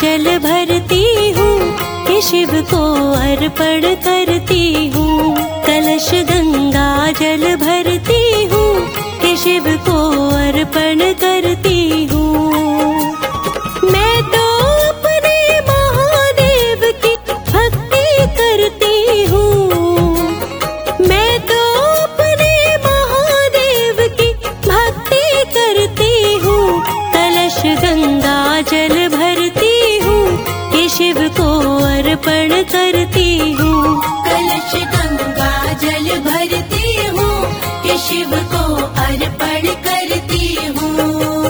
जल भरती हूँ कि शिव को अर्पण करती हूँ। कलश गंगा जल भरती हूँ कि शिव को अर्पण करती हूँ। मैं तो अपने महादेव की भक्ति करती हूँ। मैं तो अपने महादेव की भक्ति करती हूँ। कलश गंगा जल भरती हूँ कि शिव को अर्पण करती हूँ। कलश गंगा जल भरती हूँ कि शिव को अर्पण करती हूँ।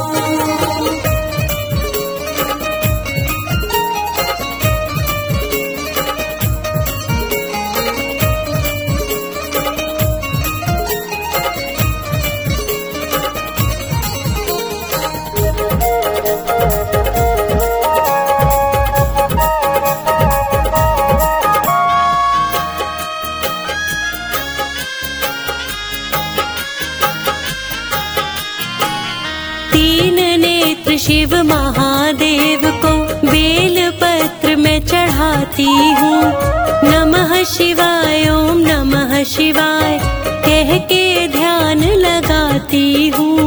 तीन नेत्र शिव महादेव को बेल पत्र में चढ़ाती हूँ। नमः शिवाय ओम नमः शिवाय कह के ध्यान लगाती हूँ।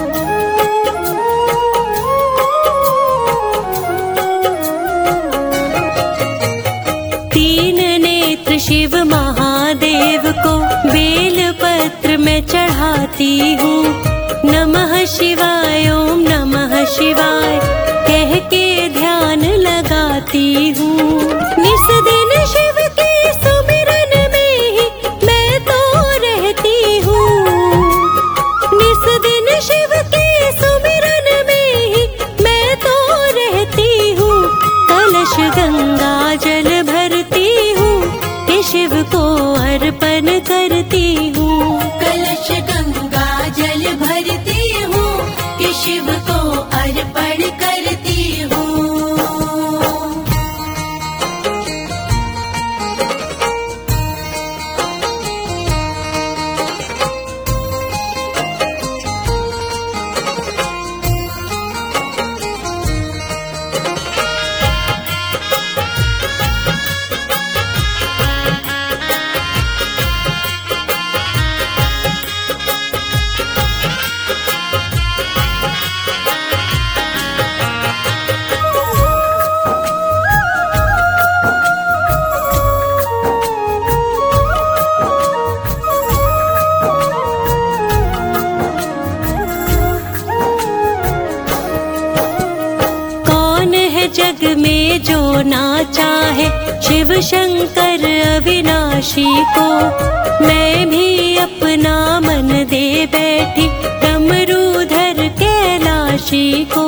तीन नेत्र शिव महादेव को बेल पत्र में चढ़ाती हूँ। नमः शिवाय ओम नमः शिवाय कह के ध्यान लगाती हूँ। निस दिन शिव के सुमिरन में ही मैं तो रहती हूँ। निस दिन शिव के सुमिरन में ही मैं तो रहती हूँ। कलश गंगा जल भरती हूँ कि शिव को अर्पण करती हूँ। कलश गंगा जल भरती हूँ कि शिव को अर्पण करती हूँ। जग में जो ना चाहे शिव शंकर अविनाशी को, मैं भी अपना मन दे बैठी डमरूधर कैलाशी को।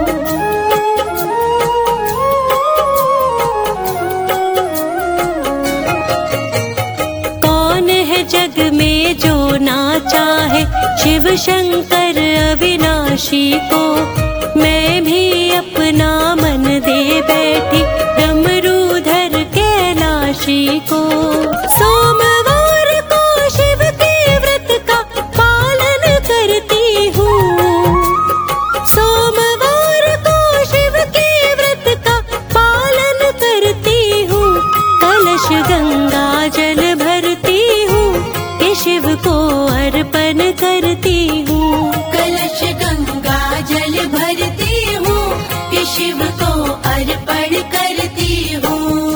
कौन है जग में जो ना चाहे शिव शंकर अविनाशी को, मैं भी अपना मन दे बैठी डमरूधर कैलाशी को। सोमवार को शिव के व्रत का पालन करती हूँ। सोमवार को शिव के व्रत का पालन करती हूँ। कलश गंगा जल भरती हूँ कि शिव को अर्पण करती हूँ। कलश गंगा जल भरती हूँ कि शिव को अर्पण करती हूँ।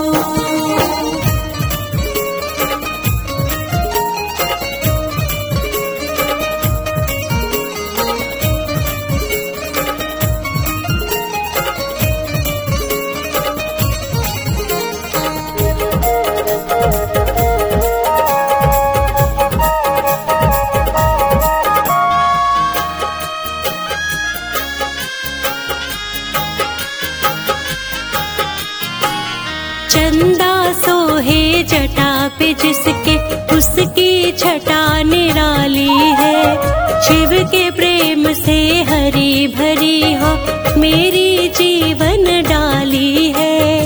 चंदा सोहे जटा पे जिसके, उसकी छटा निराली है। शिव के प्रेम से हरी भरी हो मेरी जीवन डाली है।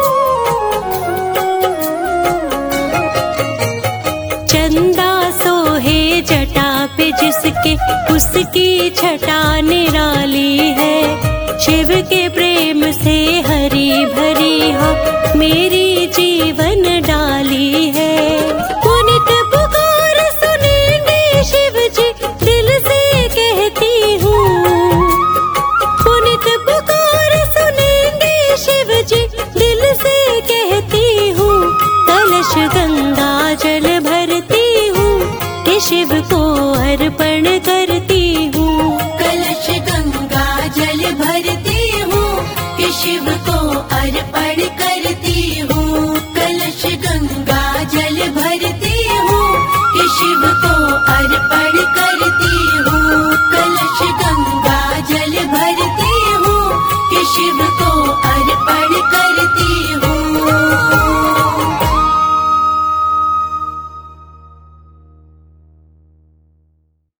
चंदा सो सोहे जटा पे जिसके उसकी छटा निराली है। शिव के प्रेम से हरी भरी हो मेरी जीवन डाली है। पुनित पुकार सुनेंगे शिव जी दिल से कहती हूँ। पुनित पुकार सुनेंगे शिव जी दिल से कहती हूँ। कलश गंगा जल भरती हूँ कि शिव को अर्पण करती हूँ। कलश गंगा जल भरती हूँ कि शिव को अर्पण करती हूँ। कलश गंगा जल भरती हूँ कि शिव को अर्पण करती हूँ।